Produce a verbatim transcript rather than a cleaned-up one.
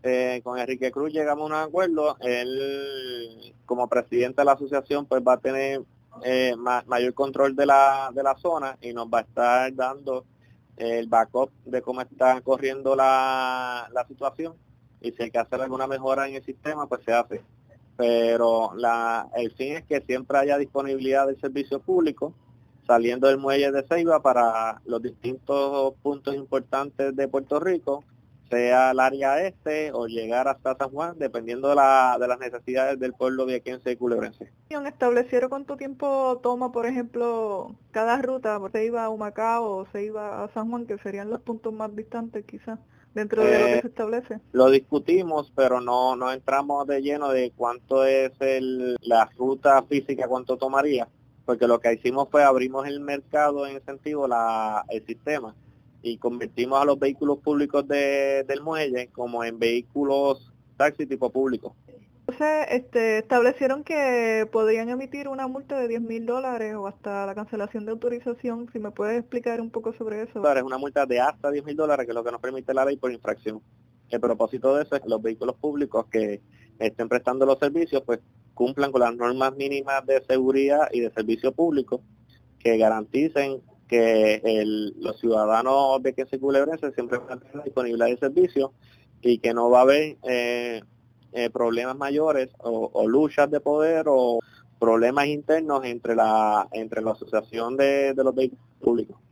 Este, con Enrique Cruz llegamos a un acuerdo. Él, como presidente de la asociación, pues va a tener eh, ma- mayor control de la, de la zona y nos va a estar dando el backup de cómo está corriendo la, la situación, y si hay que hacer alguna mejora en el sistema, pues se hace. Pero la, el fin es que siempre haya disponibilidad del servicio público saliendo del muelle de Ceiba para los distintos puntos importantes de Puerto Rico, sea el área este o llegar hasta San Juan, dependiendo de, la, de las necesidades del pueblo viequense y culebrense. ¿Establecieron cuánto tiempo toma, por ejemplo, cada ruta? Se iba a Humacao o se iba a San Juan, que serían los puntos más distantes quizás, dentro de lo que Eh, se establece. lo discutimos, pero no, no entramos de lleno de cuánto es el, la ruta física, cuánto tomaría, porque lo que hicimos fue abrimos el mercado, en ese sentido, la, el sistema, y convertimos a los vehículos públicos de, del muelle como en vehículos taxi tipo público. Entonces, este, establecieron que podrían emitir una multa de diez mil dólares o hasta la cancelación de autorización. Si me puedes explicar un poco sobre eso. Es una multa de hasta diez mil dólares, que es lo que nos permite la ley por infracción. El propósito de eso es que los vehículos públicos que estén prestando los servicios, pues cumplan con las normas mínimas de seguridad y de servicio público, que garanticen que el, los ciudadanos de que se culebrense siempre van a tener disponibilidad de servicio, y que no va a haber eh, eh, problemas mayores o, o luchas de poder o problemas internos entre la entre la asociación de, de los vehículos públicos.